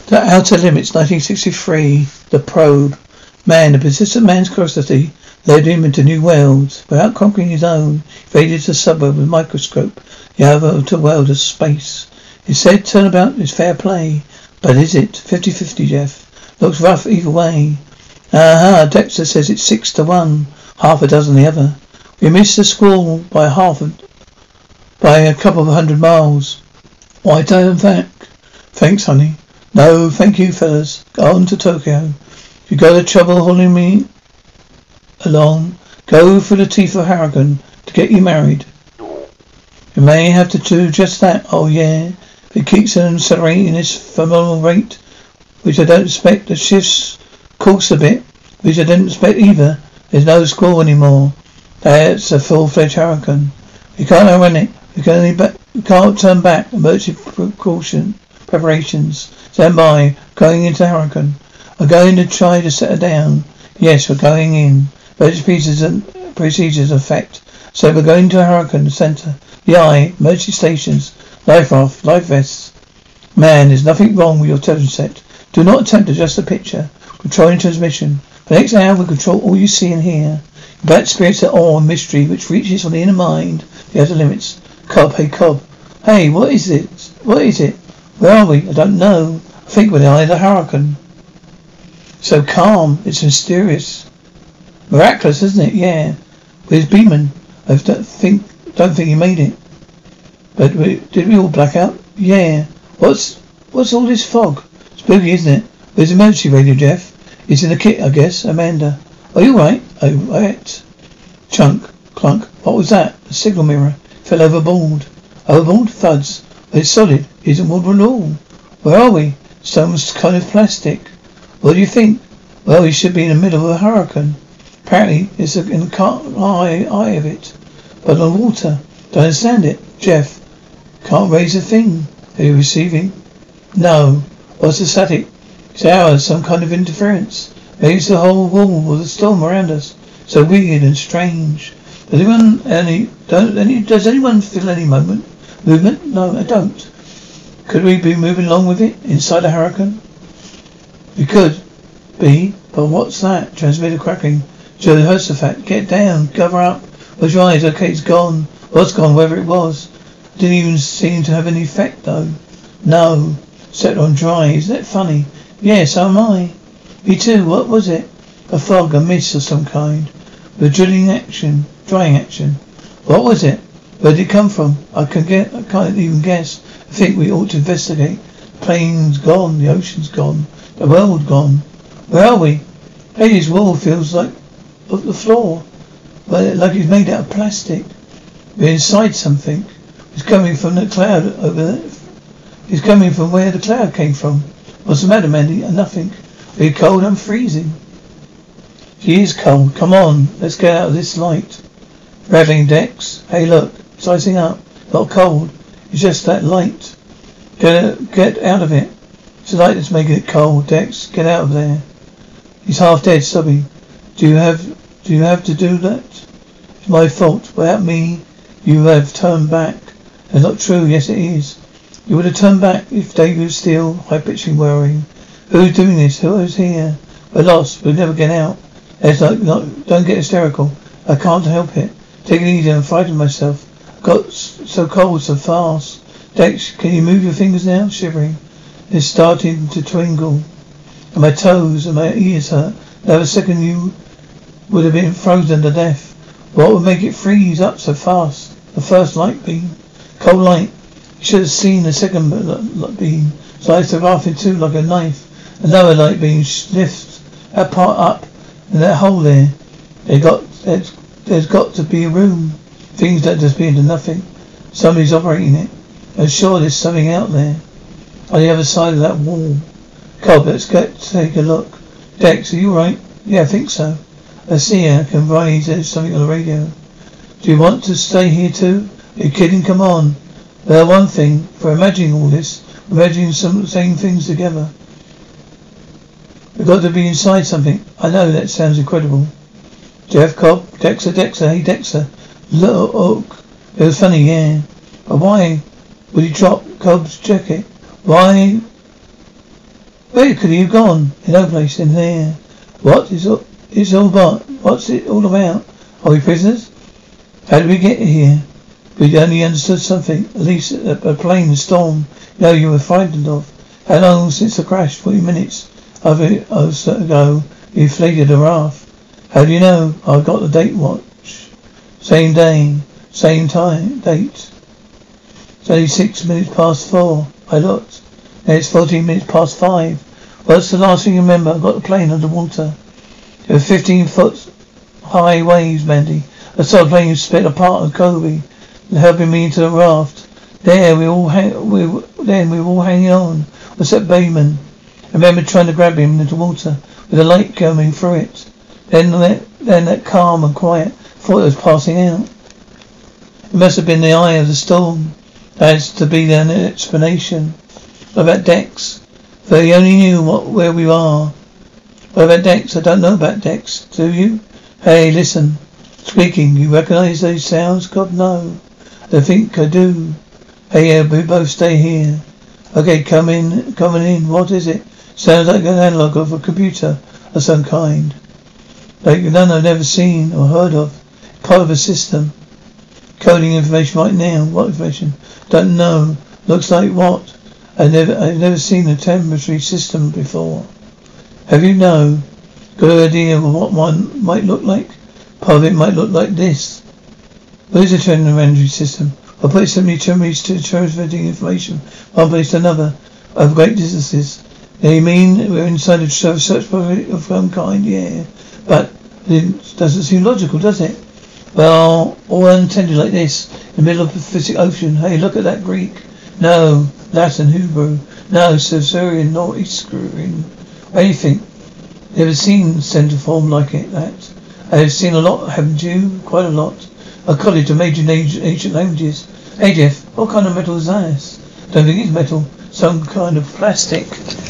The Outer Limits, 1963. The Probe. Man, the persistent man's curiosity led him into new worlds. Without conquering his own, he invaded the suburb with a microscope, the outer world of space. He said turnabout is fair play. But is it? 50-50, Jeff. Looks rough either way. Dexter says it's 6-1. Half a dozen the other. We missed the squall by by a couple of 100 miles. Why turn back? Thanks, honey. No, thank you, fellas. Go on to Tokyo. If you got the trouble holding me along, go through the teeth of Hurricane to get you married. You may have to do just that. Oh yeah. If it keeps on accelerating this phenomenal rate, which I don't expect, the shifts course a bit, which I didn't expect either. There's no squall anymore. That's a full-fledged hurricane. We can't outrun it. We can't turn back. Emergency preparations. Stand by. Going into hurricane. We're going to try to set her down. Yes, we're going in. Emergency procedures effect. So we're going to a hurricane center. The eye. Emergency stations. Life off. Life vests. Man, there's nothing wrong with your television set. Do not attempt to adjust the picture. Controlling transmission. For the next hour, we control all you see and hear. That experience the awe and mystery which reaches from the inner mind, the outer limits. Cobb, hey Cobb. Hey, what is it? What is it? Where are we? I don't know. I think we're in the hurricane. So calm. It's mysterious. Miraculous, isn't it? Yeah. Where's Beeman? I don't think he made it. But did we all black out? Yeah. What's all this fog? Spooky, isn't it? Where's the emergency radio, Jeff? It's in the kit, I guess. Amanda. Are you right? Oh, right. Chunk. Clunk. What was that? The signal mirror. Fell overboard. Overboard? Thuds. But it's solid. It isn't water at all. Where are we? Some kind of plastic. What do you think? Well, we should be in the middle of a hurricane. Apparently, it's in the eye of it. But on water. Don't understand it. Jeff. Can't raise a thing. Are you receiving? No. What's the static? It's ours. Some kind of interference. Maybe it's the whole wall of the storm around us. So weird and strange. Does anyone feel any movement? No, I don't. Could we be moving along with it inside a hurricane? We could be, but what's that? Transmitter cracking. Joe Jehoshaphat, get down, cover up. Close your eyes. Okay, it's gone. What's gone? Wherever it was. Didn't even seem to have any effect though. No. Set on dry. Isn't that funny? Yeah, so am I. Me too. What was it? A fog, a mist of some kind. With drying action. What was it? Where did it come from? I can't even guess. I think we ought to investigate. The plane's gone, the ocean's gone, the world gone. Where are we? Hey, this wall feels like the floor. But like it's made out of plastic. We're inside something. It's coming from the cloud over there. It's coming from where the cloud came from. What's the matter, Mandy? Nothing. Are you cold? I'm freezing. She is cold. Come on, let's get out of this light. Rattling decks. Hey, look, it's icing up. Not cold. It's just that light. Get out of it. It's the light that's making it cold. Dex, get out of there. He's half dead, Stubby. Do you have to do that? It's my fault. Without me, you have turned back. That's not true. Yes, it is. You would have turned back if David was still high-pitching worrying. Who's doing this? Who is here? We're lost. We'll never get out. Don't get hysterical. I can't help it. Take it easy. I'm frightened myself. Got so cold so fast. Dex, can you move your fingers now? Shivering. It's starting to twinkle. And my toes and my ears hurt. Another second you would have been frozen to death. What would make it freeze up so fast? The first light beam. Cold light. You should have seen the second beam. Sliced the raft in two like a knife. Another light beam lifts that part up in that hole there. There's got to be a room. Things don't disappear into nothing. Somebody's operating it. I'm sure there's something out there. On the other side of that wall. Cobb, let's take a look. Dex, are you right? Yeah, I think so. I see her. I can rise. There's something on the radio. Do you want to stay here too? Are you kidding? Come on. Well, one thing, for imagining all this, imagining some same things together. We've got to be inside something. I know that sounds incredible. Jeff, Cobb, Dexter, hey Dexter. Look, it was funny, yeah. But why would he drop Cobb's jacket? Why Where could he have gone? In no place in there. What is it's all about? What's it all about? Are we prisoners? How did we get here? We only understood something. At least a plane, a storm. You were frightened of. How long since the crash? 40 minutes ago. You inflated a raft. How do you know? I got the date watch. Same day, same time, date. It's only 6 minutes past 4. I looked. Now it's 14 minutes past 5. What's the last thing you remember? I got the plane underwater. There were 15-foot high waves, Mandy. I saw the plane split apart on Kobe, helping me into the raft. There, we were all hanging on. Except Bayman. I remember trying to grab him into water with the light coming through it. Then that calm and quiet. Thought it was passing out. It must have been the eye of the storm. That's to be an explanation. What about Dex? For he only knew where we are. What about Dex? I don't know about Dex. Do you? Hey, listen. Squeaking. You recognize those sounds? God, no. I think I do. Hey, yeah, we both stay here. Okay, coming in. What is it? Sounds like an analog of a computer of some kind. Like none I've never seen or heard of. Part of a system. Coding information right now. What information? Don't know. Looks like what? I've never seen a telemetry system before. Have you got an idea of what one might look like? Part of it might look like this. What is a telemetry system? I'll put simply to transmitting information from one place to another over great distances. Now you mean we're inside a search project of some kind? Yeah. But it doesn't seem logical, does it? Well, all unintended like this, in the middle of the Pacific Ocean. Hey, look at that Greek. No, Latin, Hebrew. No, Syrian, nor Eastern. Anything. Never seen center form like that. I have seen a lot, haven't you? Quite a lot. A college of major ancient languages. Hey Jeff, what kind of metal is that? Don't think it's metal. Some kind of plastic.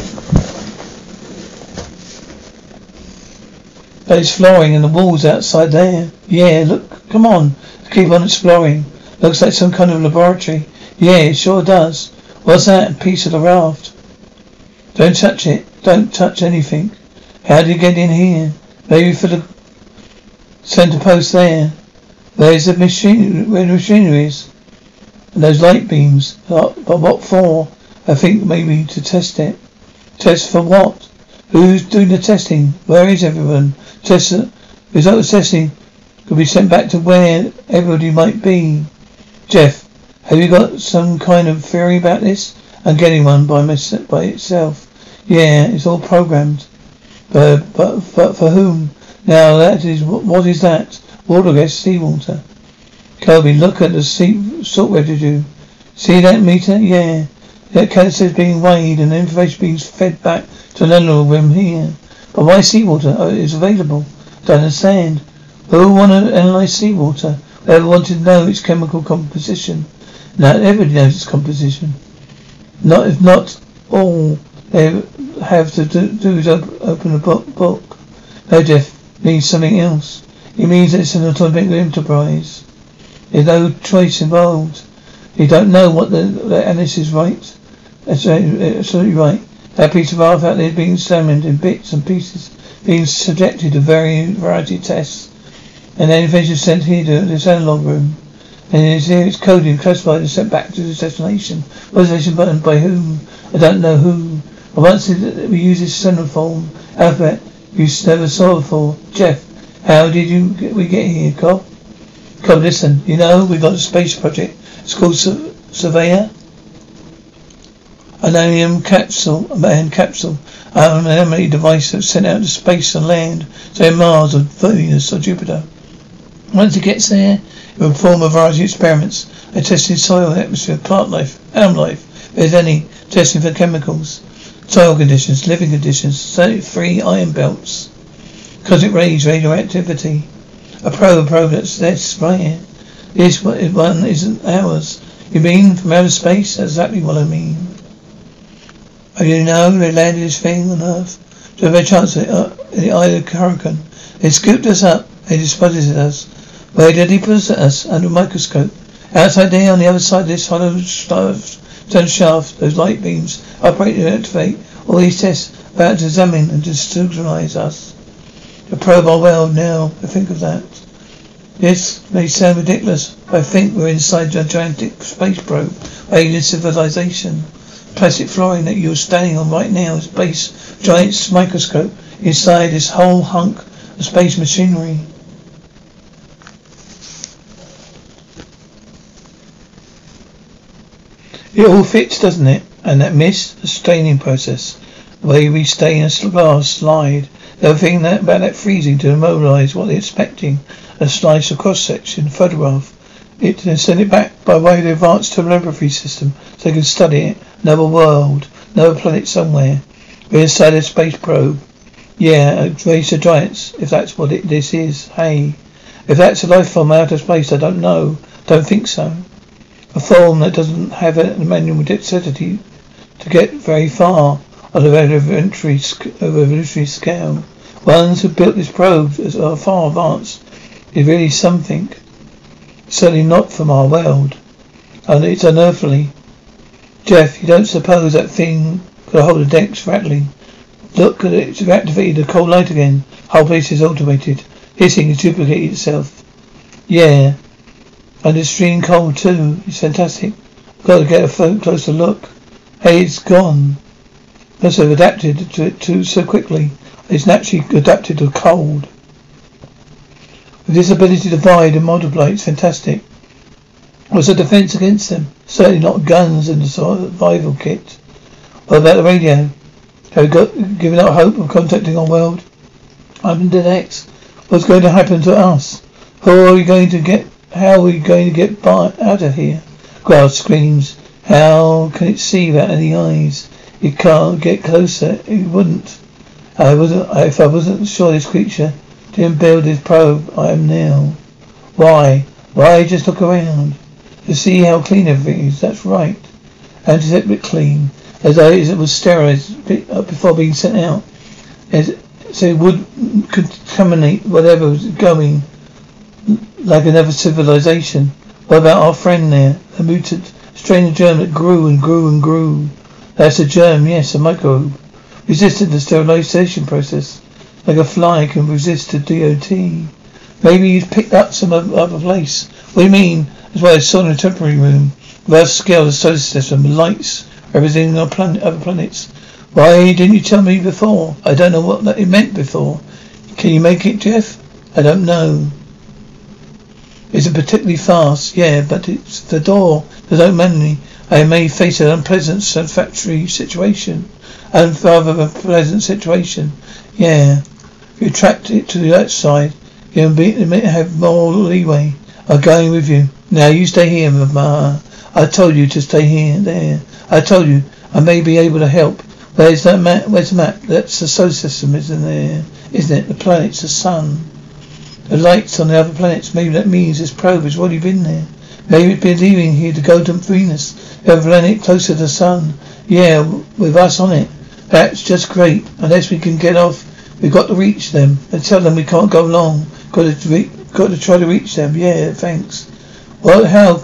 There's flooring and the walls outside there. Yeah, look, come on. Keep on exploring. Looks like some kind of laboratory. Yeah, it sure does. What's that? A piece of the raft. Don't touch it. Don't touch anything. How did you get in here? Maybe for the center post there. There's the machine, where the machinery is. And those light beams. But what for? I think maybe to test it. Test for what? Who's doing the testing? Where is everyone? Result of testing could be sent back to where everybody might be. Jeff, have you got some kind of theory about this? I'm getting one by itself. Yeah, it's all programmed. But for whom? Now that is, what is that? Water, I guess, seawater. Kobe, look at the salt residue. See that meter? Yeah. That cancer is being weighed and the information being fed back to an analog room here. But why seawater is available? Don't understand. Who want to analyze seawater? Whoever wanted to know its chemical composition. Now everybody knows its composition. If not all they have to do is open a book. No, Jeff, means something else. It means that it's an atomic enterprise. There's no choice involved. You don't know what the analyst is right. That's absolutely right. That piece of art out there is being examined in bits and pieces, being subjected to variety of tests. And then information sent here to this analog room. And it's coded, classified and sent back to the destination. Destination button by whom? I don't know who. But once we use this semaphore alphabet you never saw before. Jeff, how did we get here, Cobb? Cobb, listen, we got a space project. It's called Surveyor. An alien capsule, an anomaly device that's sent out to space and land, say Mars or Venus or Jupiter. Once it gets there, it will perform a variety of experiments. They're testing soil, atmosphere, plant life, animal life, if there's any, testing for chemicals, soil conditions, living conditions, free iron belts, cosmic rays, radioactivity. A probe that's right here. This one isn't ours. You mean from outer space? That's exactly what I mean. They landed this thing on Earth. So they chance in the eye of the hurricane. They scooped us up. They deposited us. Where did he put us? Under a microscope. Outside there, on the other side of this hollow turn shaft, those light beams, operate and activate. All these tests about to examine and destabilize us. To probe our world now, I think of that. This may sound ridiculous, but I think we're inside a gigantic space probe, alien civilization. Plastic flooring that you're standing on right now is base giant's microscope inside this whole hunk of space machinery. It all fits, doesn't it? And that mist, the staining process, the way we stain a glass slide, everything about that freezing to immobilize what they're expecting, a slice of cross-section photograph, it then send it back by way of the advanced telegraphy system so they can study it. Another world, another planet somewhere. We're inside a space probe. Yeah, a race of giants, if that's what this is. Hey, if that's a life form out of space, I don't know. Don't think so. A form that doesn't have a manual dexterity to get very far on a revolutionary scale. Ones who built this probe are far advanced. It's really something. Certainly not from our world. And it's unearthly. Jeff, you don't suppose that thing could hold a dex rattling? Look at it, it's activated the cold light again. Whole place is automated. Hissing has duplicated itself. Yeah. And it's extreme cold too. It's fantastic. Got to get a closer look. Hey, it's gone. Must have adapted to it too so quickly. It's naturally adapted to cold. With this ability to divide and multiply, it's fantastic. What's the defense against them? Certainly not guns and the survival kit. What about the radio? Have we given up hope of contacting our world? I'm the next. What's going to happen to us? How are we going to get out of here? Grass screams. How can it see without any eyes? It can't get closer. It wouldn't. If I wasn't sure this creature didn't build this probe I am now. Why? Why just look around? To see how clean everything is. That's right. Antiseptic clean. As it was sterilized before being sent out. So it would contaminate whatever was going like another civilization. What about our friend there? A mutant strain of germ that grew and grew and grew. That's a germ, yes, a microbe. Resisted the sterilization process. Like a fly can resist a DOT. Maybe he's picked up some other place. What do you mean? That's why I saw in a temporary room. Earth scale the solar system, the lights, everything on other planets. Why didn't you tell me before? I don't know what it meant before. Can you make it, Jeff? I don't know. Is it particularly fast? Yeah, but it's the door. The don't manually. I may face an unpleasant satisfactory situation. And rather a pleasant situation. Yeah. If you attract it to the outside, you may have more leeway. I'm going with you. Now you stay here, Mama. I told you to stay here. There. I told you I may be able to help. Where's that map? Where's the map? That's the solar system, isn't it? The planets, the sun. The lights on the other planets. Maybe that means this probe has already been there. Maybe it's been leaving here to go to Venus, the other planet closer to the sun. Yeah, with us on it. That's just great. Unless we can get off, we've got to reach them and tell them we can't go long. Got to try to reach them. Yeah, thanks. Well, how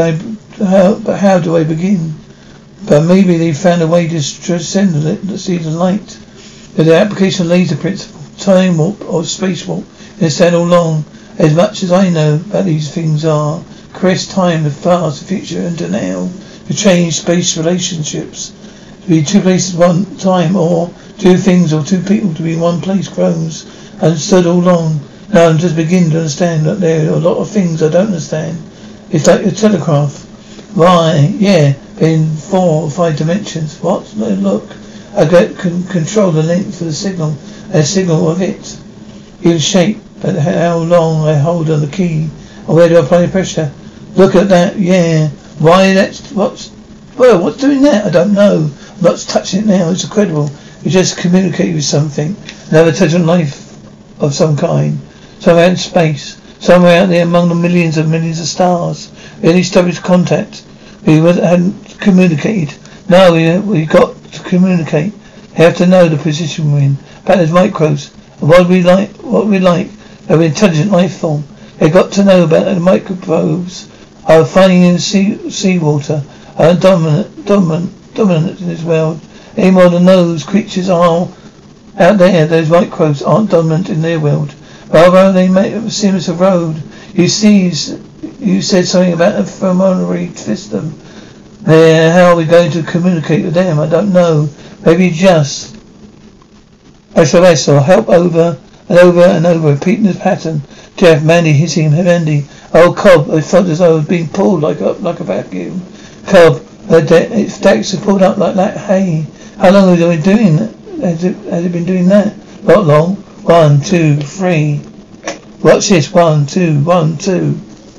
do I begin? But maybe they found a way to transcend to see the light. With the application of laser principle, time warp or space warp, they stand all along. As much as I know about these things are, caress time, the past, the future, and the now, to change space relationships, to be two places at one time, or two things or two people to be in one place grows, understood all along. Now I'm just beginning to understand that there are a lot of things I don't understand. It's like a telegraph. Why? Yeah, in 4 or 5 dimensions. What? Look, I can control the length of the signal, and a signal of it. Even shape, but how long I hold on the key, or where do I apply the pressure? Look at that, yeah. Why what's doing that? I don't know. I'm not touching it now, it's incredible. You just communicate with something. Another intelligent life of some kind. Somewhere in space. Somewhere out there among the millions of stars. We only established contact. We hadn't communicated. Now we got to communicate. They have to know the position we're in. About those microbes. And what we like. They're an intelligent life form. They got to know about the microbes are finding in seawater. are dominant in this world. Any more than those creatures are out there, those microbes aren't dominant in their world. Rather, they make a seamless road. You said something about a pulmonary system. There, how are we going to communicate with them? I don't know. Maybe just SOS or help over and over and over, repeating the pattern. Jeff, Mandy, hitting him, Mandy. Oh, Cobb, I felt as though I was being pulled like a vacuum. Cobb, its decks are pulled up like that. Hey, how long have you been doing that? Has it been doing that? Not long. 1, 2, 3. Watch this. 1, 2, 1, 2.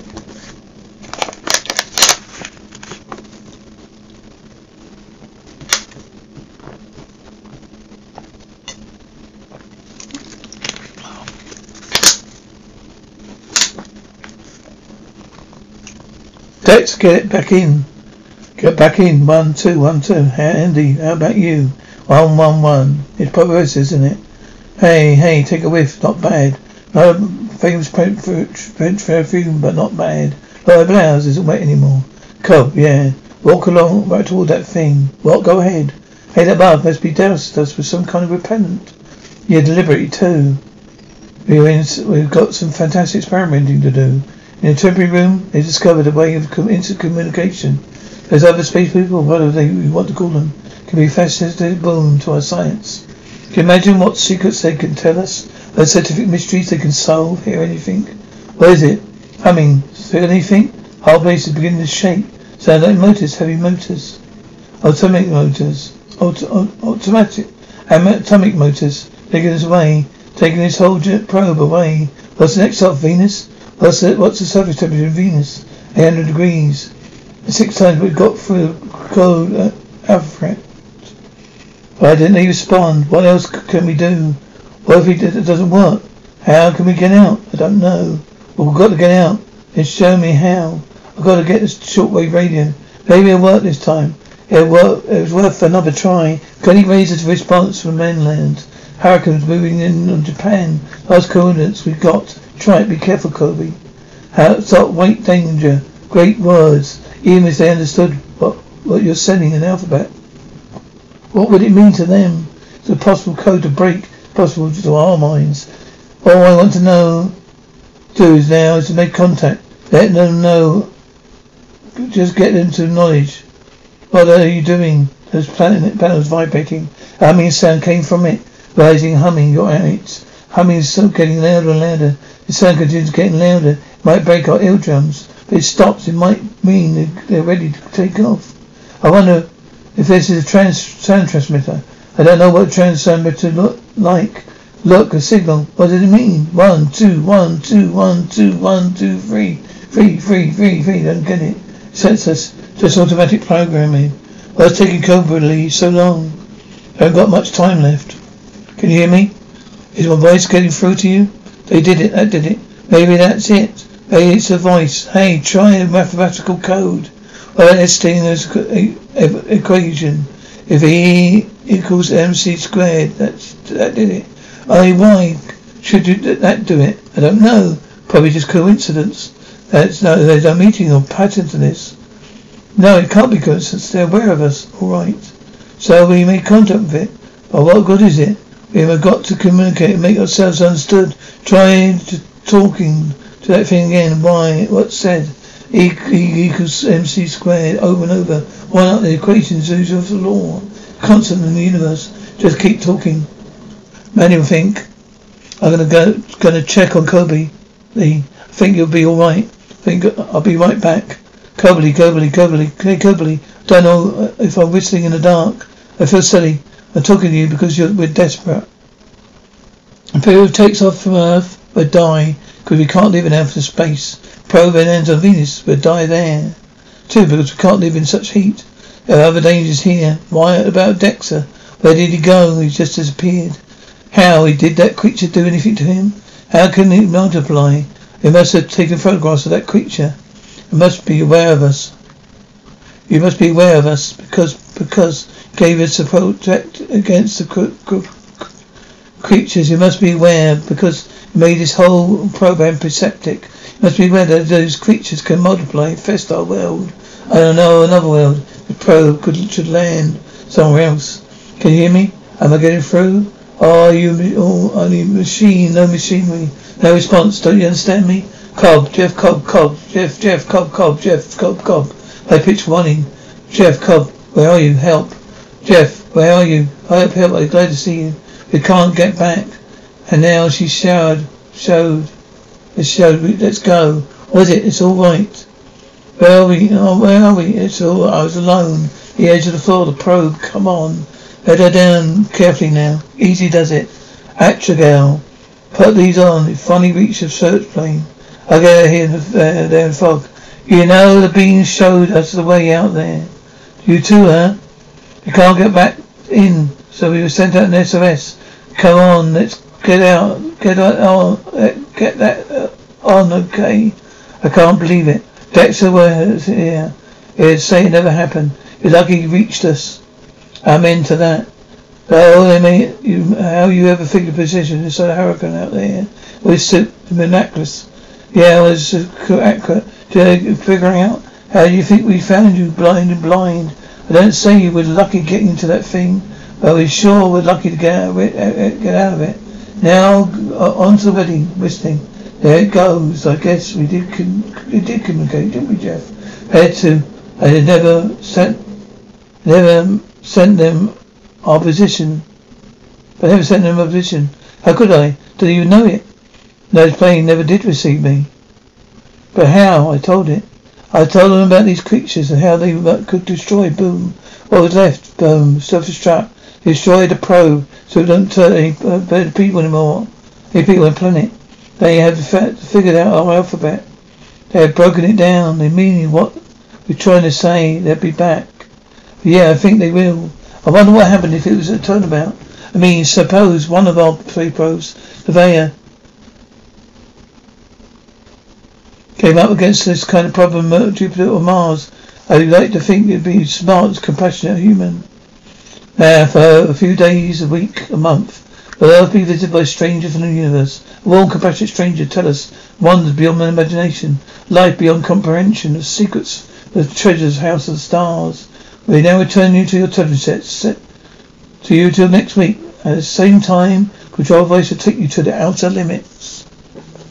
Dex, get back in. Get back in. 1, 2, 1, 2. Andy, how about you? 1, 1, 1. It's progress, isn't it? Hey, take a whiff. Not bad. No famous French perfume, but not bad. But my blouse isn't wet anymore. Cobb, yeah. Walk along right toward that thing. Well, go ahead. Hey, that above must be doused us with some kind of repellent. Yeah, deliberately too. We've got some fantastic experimenting to do. In a temporary room, they discovered a way of instant communication. Those other space people, whatever we want to call them, can be fascinating boon to our science. Can you imagine what secrets they can tell us? Those scientific mysteries they can solve? Hear anything? What is it? Humming. Feel anything? Whole place is beginning to shake. Sound like motors, heavy motors. Atomic motors. Atomic motors. Taking us away. Taking this whole jet probe away. What's the next stop, Venus? What's the surface temperature of Venus? 800 degrees. 6 times we got through cold Alfred. Why didn't he respond? What else can we do? What if it doesn't work? How can we get out? I don't know. Well, we've got to get out. Then show me how. I've got to get this shortwave radio. Maybe it'll work this time. It'll work. It was worth another try. Got any razors response from mainland? Hurricanes moving in on Japan. Last coordinates we got. Try it. Be careful, Kobe. Stop. Wait. Danger. Great words. Even if they understood what you're sending in alphabet. What would it mean to them? It's a possible code to break. Possible to our minds. All I want to do is to make contact. Let them know. Just get them to knowledge. What are you doing? Those panels vibrating. A humming sound came from it. Rising, humming. You're at it. Humming is so getting louder and louder. The sound continues getting louder. It might break our eardrums. If it stops, it might mean they're ready to take off. I wonder if this is a sound transmitter. I don't know what a transmitter look like. Look, a signal. What does it mean? 1, 2, 1, 2, 1, 2, 1, 2, 3. 3, 3, 3, 3. Don't get it. Census. Just automatic programming. Why it's taking Cobra Lee so long? I haven't got much time left. Can you hear me? Is my voice getting through to you? They did it. That did it. Maybe that's it. Maybe it's a voice. Hey, try a mathematical code. Well, let's stay in this equation. If E equals MC squared, that did it. Why should that do it? I don't know. Probably just coincidence. There's no meeting or pattern to this. No, it can't be coincidence. They're aware of us. All right. So we made contact with it. But what good is it? We have got to communicate and make ourselves understood. Try talking to that thing again. Why? What's said? E equals MC squared over and over. Why not the equations of the law? Constant in the universe. Just keep talking. Manny will think. I'm gonna check on Kobe. Lee. Think you'll be alright. Think I'll be right back. Kobe. Hey Kobe. Don't know if I'm whistling in the dark. I feel silly. I'm talking to you because we're desperate. If it takes off from Earth, we'll die. Because we can't live in outer space. Probe ends on Venus, we'll die there. Too, because we can't live in such heat. There are other dangers here. Why about Dexter? Where did he go? He just disappeared. How? Did that creature do anything to him? How can it multiply? It must have taken photographs of that creature. It must be aware of us. You must be aware of us because gave us a protect against the creatures. You must be aware because it made this whole program perceptic. You must be aware that those creatures can multiply, infest our world. I don't know another world. The probe should land somewhere else. Can you hear me? Am I getting through? Oh, only machine, no machinery. No response. Don't you understand me? Cobb, Jeff Cobb, Jeff Cobb. High pitched whining. Jeff Cobb, where are you? Help. Jeff, where are you? Help. I'm glad to see you. We can't get back. And now she showed. Let's go. What is it? It's all right. Where are we? Oh, where are we? It's all. I was alone. The edge of the floor. The probe. Come on. Let her down carefully now. Easy does it. Atrigal. Put these on. If finally reach the search plane. I'll get her here there in the fog. You know the beams showed us the way out there. You too, huh? We can't get back in, so we were sent out an SOS. Come on, let's get out. Get that on, okay? I can't believe it. Dexter was here. He'd say it never happened. You're lucky he reached us. Amen to that. Oh, how you ever figured position inside a hurricane out there was miraculous. Yeah, it was accurate. Figuring out how do you think we found you blind. I don't say you were lucky getting into that thing, but we sure were lucky to get out of it. Now on to the wedding whistling. There it goes. I guess we did communicate, didn't we, Jeff? Had to. I had never sent them our position. But never sent them our position. How could I? Didn't even know it. No, the plane never did receive me. But how? I told it. I told them about these creatures and how they could destroy. Boom. What was left? Boom. Self-destruct. Destroy the probe so we don't hurt any people anymore. Any people on the planet. They have figured out our alphabet. They have broken it down. They mean what we're trying to say. They'll be back. But yeah, I think they will. I wonder what happened if it was a turnabout. I mean, suppose one of our three probes, the Vega, came up against this kind of problem at Jupiter or Mars. I'd like to think it'd be smart, compassionate, human. Now, for a few days, a week, a month, will Earth be visited by a stranger from the universe? A warm, compassionate stranger, tell us wonders beyond my imagination, life beyond comprehension, the secrets, the treasures, house of the stars. We now return you to your television set to you till next week. At the same time, Control Voice will take you to the outer limits.